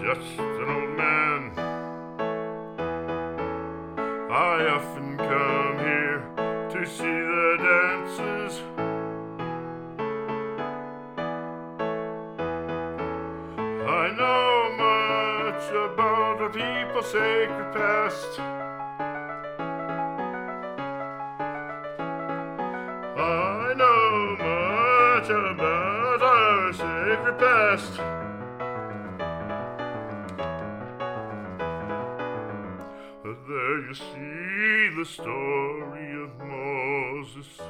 just an old man. I often come here to see the dances. I know much about our people's sacred past. I know much about our sacred past. There you see the story of Moses.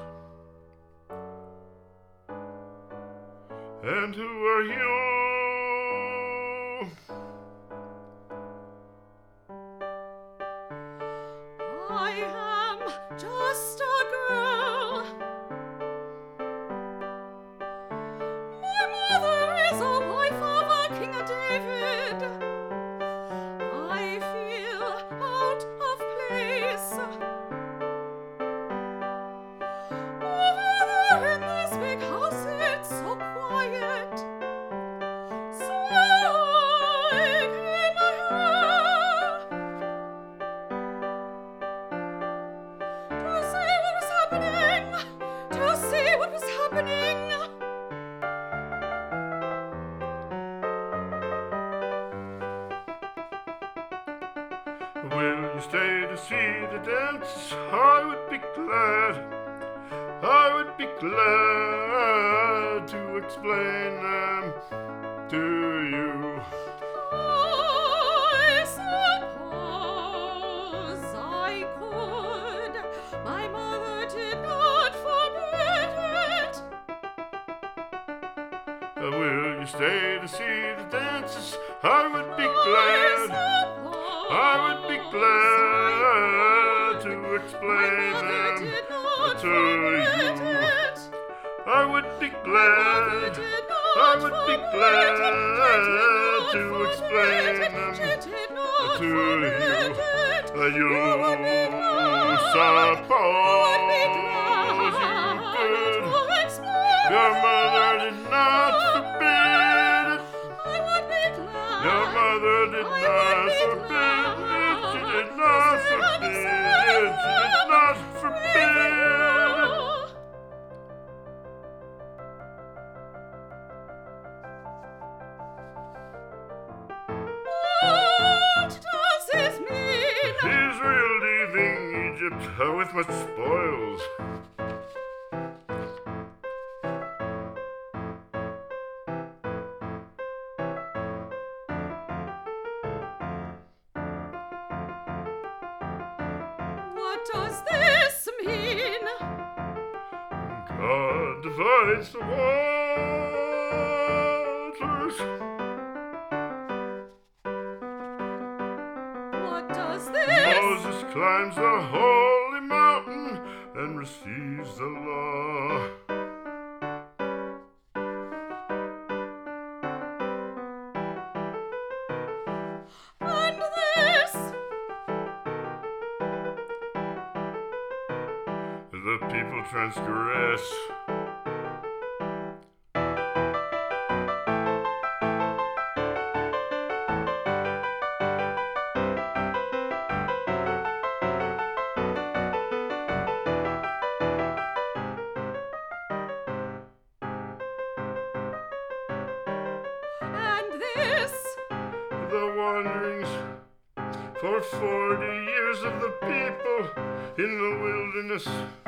And who are you? I am just a girl. My mother is a wife of a King of David. I feel out of place. Over there in this big house, it's so quiet. So I came here to see what was happening. Will you stay to see the dance? I would be glad. I would be glad to explain them to you. I suppose I could. My mother did not forbid it. Will you stay to see the dances? I would be glad. I would be glad to explain them to you. I would be glad. I would be glad to explain them to you. You suppose you could. Your mother did not forbid it. Your mother did not forbid it. She did not forbid it. She did not forbid it. What does this mean? Israel leaving Egypt with much spoils. What does this mean? God divides the waters. What does this? Moses climbs the holy mountain and receives the law. And this? The people transgress. And this? The wanderings for 40 years of the people in the wilderness.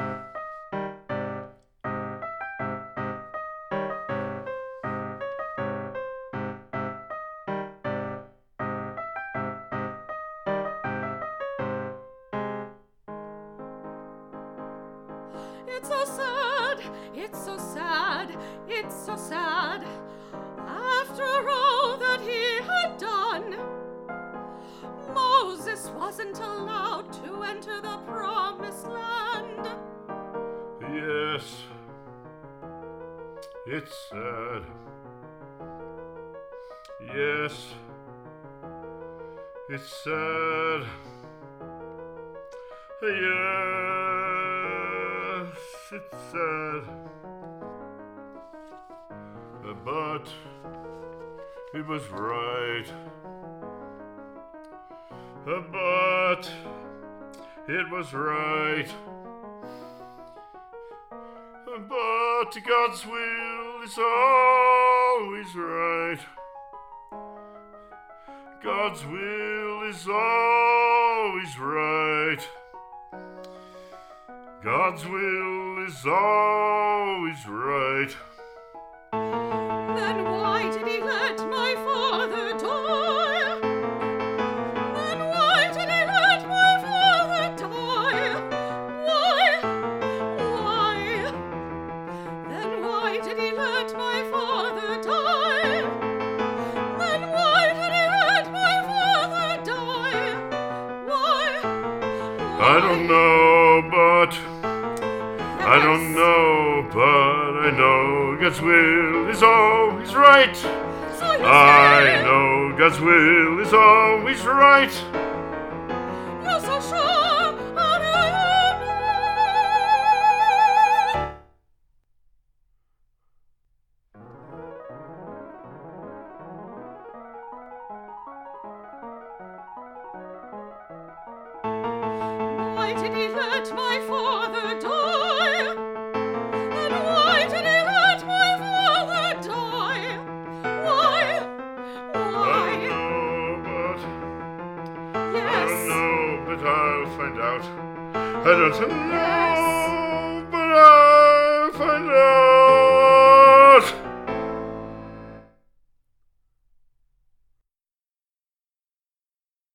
It's so sad, it's so sad, it's so sad. After all that he had done, Moses wasn't allowed to enter the promised land. Yes, it's sad. Yes, it's sad. Yes, it's sad. But it was right. But it was right. But God's will is always right. God's will is always right. God's will is always right. Then why did he let my father die? Then why did he let my father die? Why? Then why did he let my father die? Then why did he let my father die? Why? I don't know, but I don't know, but I know God's will is always right. So you I say know God's will is always right. you're so sure. How do you know? Why did he let my father die? And why did he let my father die? Why? I don't know, Yes. but I'll find out. I don't know,